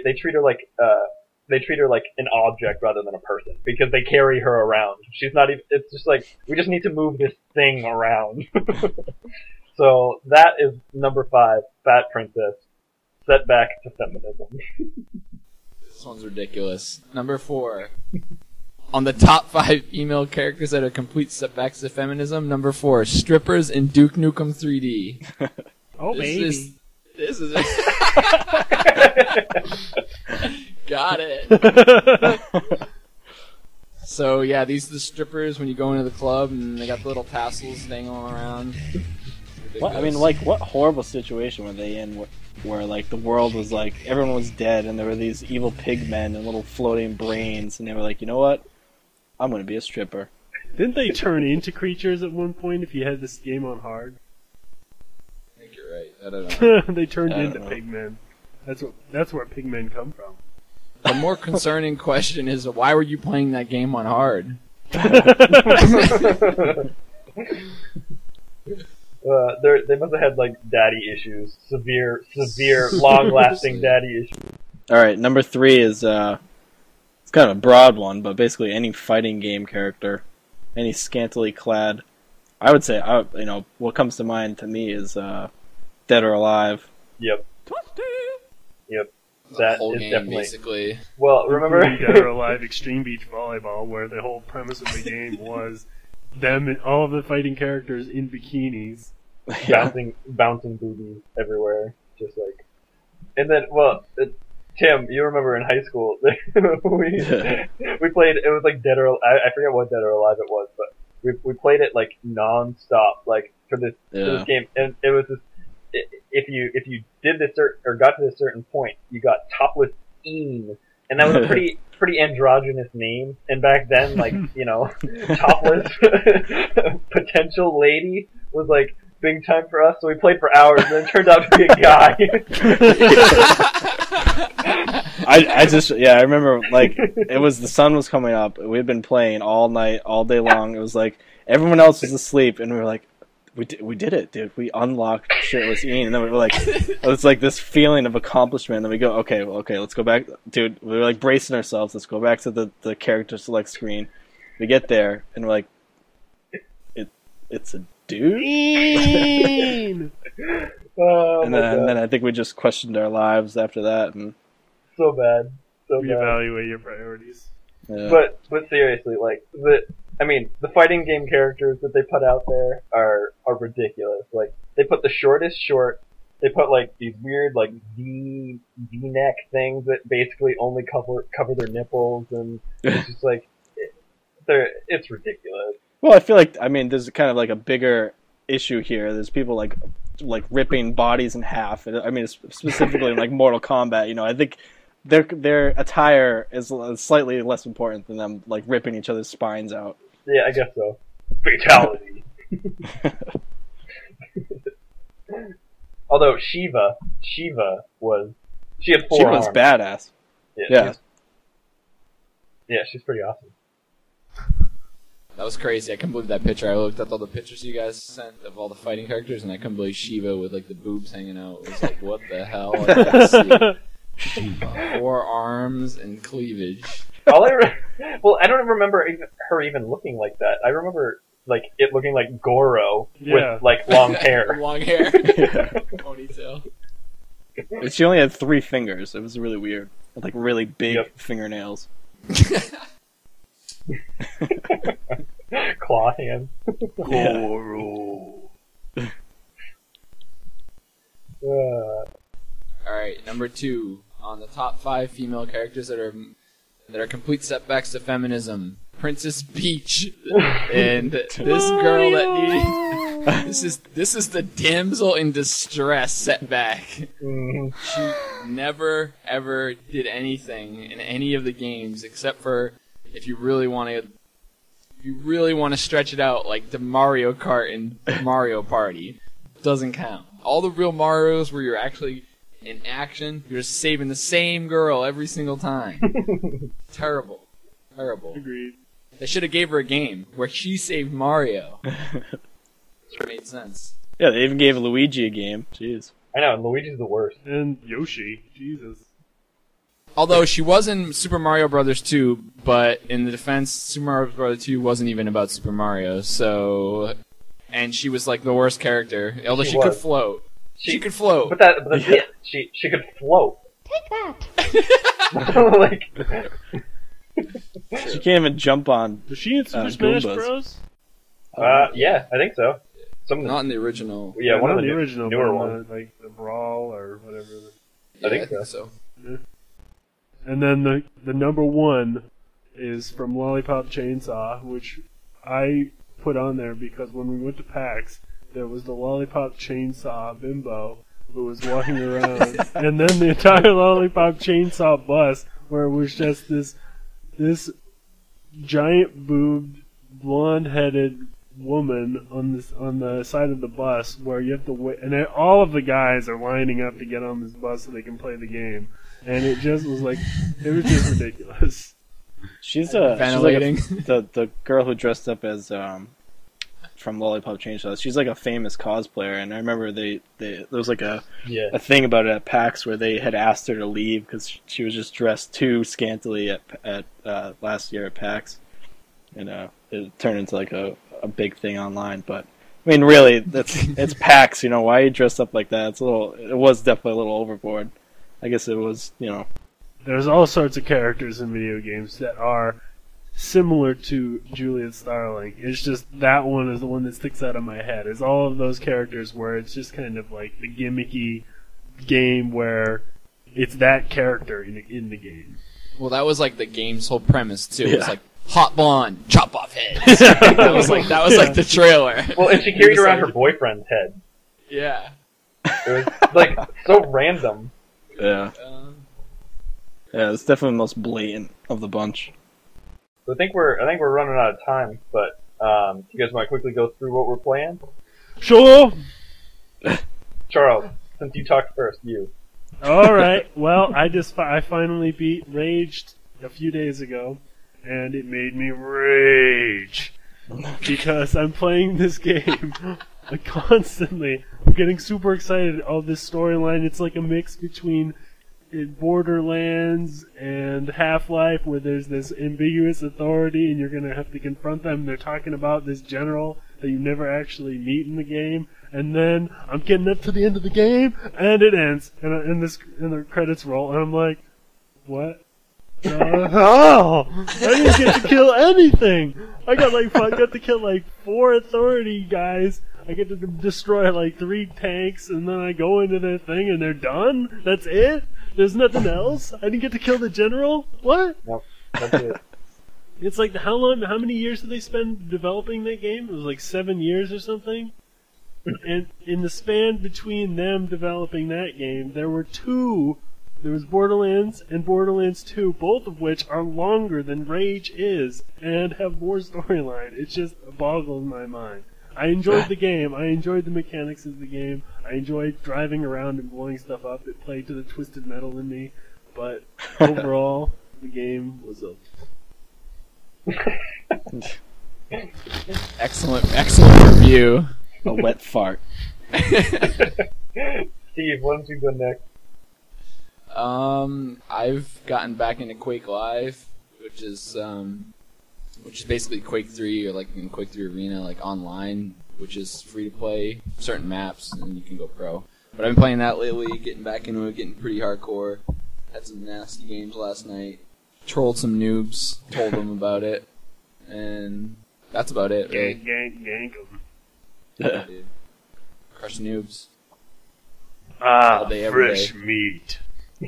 her like an object rather than a person because they carry her around. She's not even. It's just like, we just need to move this thing around. So that is number 5, Fat Princess, setback to feminism. This one's ridiculous. Number 4. On the top 5 female characters that are complete setbacks to feminism, number 4, strippers in Duke Nukem 3D. Oh, baby. This is Got it. So yeah, these are the strippers when you go into the club, and they got the little tassels dangling around. What? I mean, what horrible situation were they in where like the world was like, everyone was dead, and there were these evil pig men and little floating brains, and they were like, you know what? I'm gonna be a stripper. Didn't they turn into creatures at one point if you had this game on hard? I think you're right. I don't know. They turned into pigmen. That's where pigmen come from. The more concerning question is, why were you playing that game on hard? They must have had like daddy issues, severe, long-lasting daddy issues. All right, number 3 is it's kind of a broad one, but basically any fighting game character, any scantily clad. I would say, what comes to mind to me is Dead or Alive. Yep. The That whole is game, definitely. basically. Well, remember Dead or Alive Extreme Beach Volleyball, where the whole premise of the game was them and all of the fighting characters in bikinis. bouncing boobies everywhere, just like. And then, Tim, you remember in high school we played. It was like Dead or I forget what Dead or Alive it was, but we played it like non-stop, like for this game, and it was this. If you did this or got to a certain point, you got topless Ian, and that was a pretty androgynous name. And back then, like topless potential lady was like big time for us. So we played for hours, and it turned out to be a guy. I remember like it was the sun was coming up. We had been playing all night, all day long. It was like everyone else was asleep, and we were like. We did it, dude. We unlocked shitless Ian, and then we were like, it was like this feeling of accomplishment. And then we go, okay, let's go back, dude. We were like bracing ourselves. Let's go back to the character select screen. We get there, and we're like, it's a dude. Ian! and then I think we just questioned our lives after that, and so bad. Reevaluate your priorities. yeah. But seriously, like the fighting game characters that they put out there are ridiculous. Like they put the shortest short. They put like these weird like V-neck things that basically only cover their nipples, and it's just like it's ridiculous. Well, I feel like there's kind of like a bigger issue here. There's people like ripping bodies in half. Specifically in like Mortal Kombat. I think their attire is slightly less important than them like ripping each other's spines out. Yeah, I guess so. Fatality. Although Shiva she had 4 She arms. was badass. Yeah. She's pretty awesome. That was crazy. I couldn't believe that picture. I looked at all the pictures you guys sent of all the fighting characters, and I couldn't believe Shiva with like the boobs hanging out. It was like, what the hell? I couldn't see it. 4 arms and cleavage. I don't remember her even looking like that. I remember like it looking like Goro with like long hair. Long hair. Ponytail. She only had 3 fingers. It was really weird. Like really big fingernails. Claw hands. Goro. Alright, number 2 on the top 5 female characters that are complete setbacks to feminism. Princess Peach, and this girl that needed this is the damsel in distress setback. She never ever did anything in any of the games except for if you really want to stretch it out, like the Mario Kart and Mario Party, doesn't count. All the real Marios where you're actually in action, you're just saving the same girl every single time. Terrible. Agreed. They should have gave her a game where she saved Mario. It made sense. Yeah, they even gave Luigi a game. Jeez. I know, and Luigi's the worst. And Yoshi. Jesus. Although she was in Super Mario Bros. 2, but in the defense, Super Mario Bros. 2 wasn't even about Super Mario, so... And she was like the worst character, although she could float. She could float. But that's it. She could float. Take that. Like... She can't even jump on. Was she in Super Smash Goombas. Bros? Yeah, I think so. Not in the original. Yeah, one of the original, newer but ones. like the Brawl or whatever. Yeah, I think so. And then the number 1 is from Lollipop Chainsaw, which I put on there because when we went to PAX, there was the Lollipop Chainsaw bimbo who was walking around, and then the entire Lollipop Chainsaw bus, where it was just this giant boobed, blonde-headed woman on the side of the bus where you have to wait, and all of the guys are lining up to get on this bus so they can play the game, and it just was like it was just ridiculous. She's Ventilating. the girl who dressed up as from Lollipop Chainsaw. She's like a famous cosplayer, and I remember there was like a thing about it at PAX where they had asked her to leave because she was just dressed too scantily at last year at PAX, and it turned into like a big thing online. But I mean, really, it's PAX. Why are you dressed up like that? It was definitely a little overboard. I guess it was, There's all sorts of characters in video games that are similar to Juliet Starling. It's just that one is the one that sticks out of my head. It's all of those characters where it's just kind of like the gimmicky game where it's that character in the game. Well, that was like the game's whole premise too. It was like hot blonde, chop off heads. that was like the trailer. Well, and she carried around her boyfriend's head. Yeah. It was like so random. Yeah. Yeah, it's definitely the most blatant of the bunch. So I think we're running out of time, but you guys want to quickly go through what we're playing? Sure. Charles, since you talked first, you. All right. Well, I finally beat Raged a few days ago, and it made me rage because I'm playing this game constantly. I'm getting super excited. All this storyline. It's like a mix between Borderlands and Half-Life, where there's this ambiguous authority, and you're gonna have to confront them. They're talking about this general that you never actually meet in the game. And then I'm getting up to the end of the game, and it ends, and the credits roll, and I'm like, what? I didn't get to kill anything. I got to kill like 4 authority guys. I get to destroy like 3 tanks, and then I go into their thing, and they're done. That's it. There's nothing else. I didn't get to kill the general. What? Nope, that's it. It's like how many years did they spend developing that game? It was like 7 years or something. And in the span between them developing that game, there were 2. There was Borderlands and Borderlands 2, both of which are longer than Rage is and have more storyline. It just boggles my mind. I enjoyed the game. I enjoyed the mechanics of the game. I enjoyed driving around and blowing stuff up. It played to the twisted metal in me. But overall, the game was a... Excellent review. A wet fart. Steve, why don't you go next? I've gotten back into Quake Live, which is basically Quake 3 or like in Quake 3 Arena, like online, which is free to play certain maps and you can go pro. But I've been playing that lately, getting back into it, getting pretty hardcore. Had some nasty games last night. Trolled some noobs, told them about it, and that's about it. Really. Gank 'em. Yeah, dude. Crush noobs. Ah, all day, every fresh day. meat. We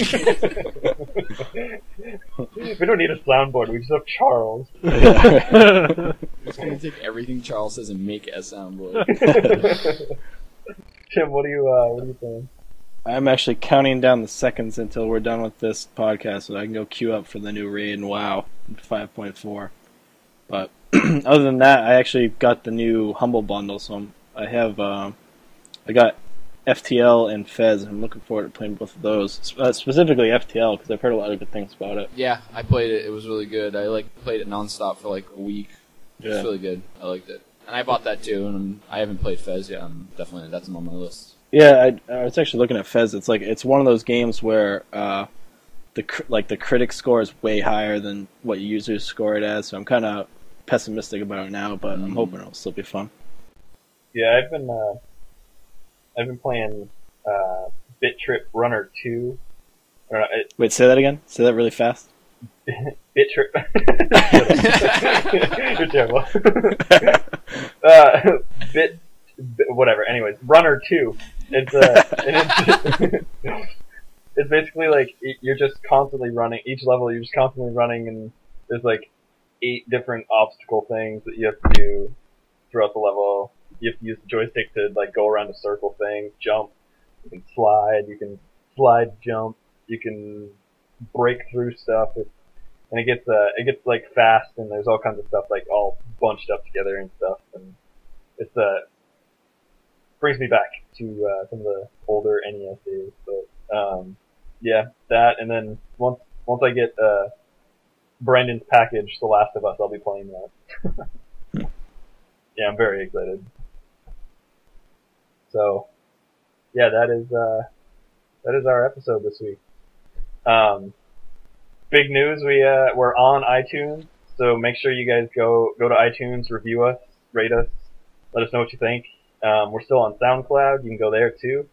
don't need a soundboard. We just have Charles. I'm just gonna take everything Charles says and make it a soundboard. Tim, what are you saying? I'm actually counting down the seconds until we're done with this podcast so I can go queue up for the new raid in WoW 5.4. But other than that, I actually got the new Humble Bundle, so I got FTL and Fez, and I'm looking forward to playing both of those. Specifically FTL, because I've heard a lot of good things about it. Yeah, I played it. It was really good. I played it nonstop for like a week. It was really good. I liked it. And I bought that too, and I haven't played Fez yet. That's on my list. Yeah, I was actually looking at Fez. It's one of those games where the critic score is way higher than what users score it as, so I'm kind of pessimistic about it now, but I'm hoping it'll still be fun. Yeah, I've been playing Bit Trip Runner 2. Wait, say that again? Say that really fast. Bit Trip. You're terrible. Whatever. Anyways, Runner 2. It's basically like you're just constantly running. Each level, you're just constantly running, and there's like 8 different obstacle things that you have to do throughout the level. You have to use the joystick to like go around a circle thing, jump. You can slide, jump. You can break through stuff. and it gets like fast, and there's all kinds of stuff like all bunched up together and stuff, and it's brings me back to some of the older NES days. But yeah, that, and then once I get Brendan's package, The Last of Us, I'll be playing that. Yeah, I'm very excited. So, yeah, that is our episode this week. Big news, we're on iTunes, so make sure you guys go to iTunes, review us, rate us, let us know what you think. We're still on SoundCloud, you can go there too.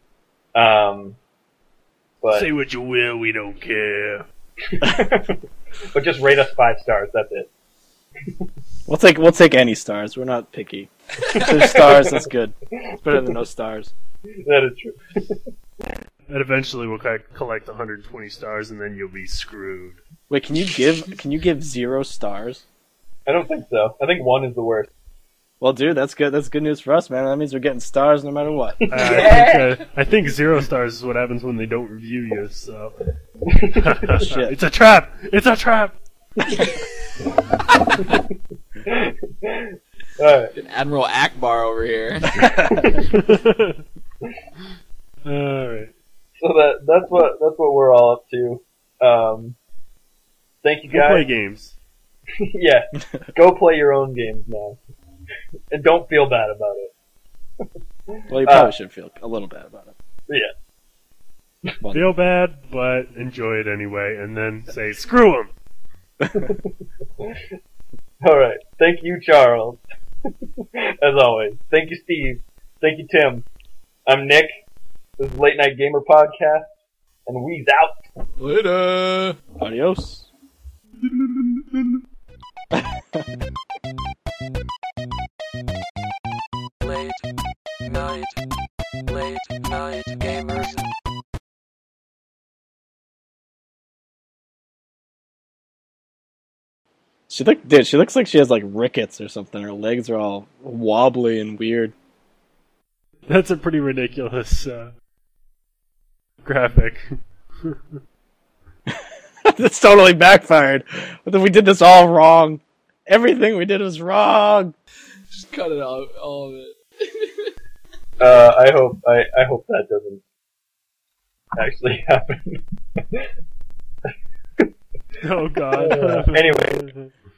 But Say what you will, we don't care. but just rate us 5 stars, that's it. We'll take any stars. We're not picky. If there's stars, that's good. It's better than no stars. That is true. And eventually we'll collect 120 stars, and then you'll be screwed. Wait, can you give 0 stars? I don't think so. I think 1 is the worst. Well, dude, that's good. That's good news for us, man. That means we're getting stars no matter what. I think 0 stars is what happens when they don't review you, so. Shit. It's a trap! It's a trap! Alright. Admiral Akbar over here. Alright. So that's what we're all up to. Thank you Go guys. play games. Yeah. Go play your own games now. And don't feel bad about it. Well, you probably should feel a little bad about it. Yeah. Well, Feel bad, but enjoy it anyway, and then say, screw them! Alright. Thank you, Charles. As always. Thank you, Steve. Thank you, Tim. I'm Nick. This is Late Night Gamer Podcast. And we's out. Later. Adios. Late night gamers. She looks like she has like rickets or something. Her legs are all wobbly and weird. That's a pretty ridiculous graphic. That's totally backfired. We did this all wrong. Everything we did was wrong. Just cut it out, all of it. I hope that doesn't actually happen. Oh god. Anyway.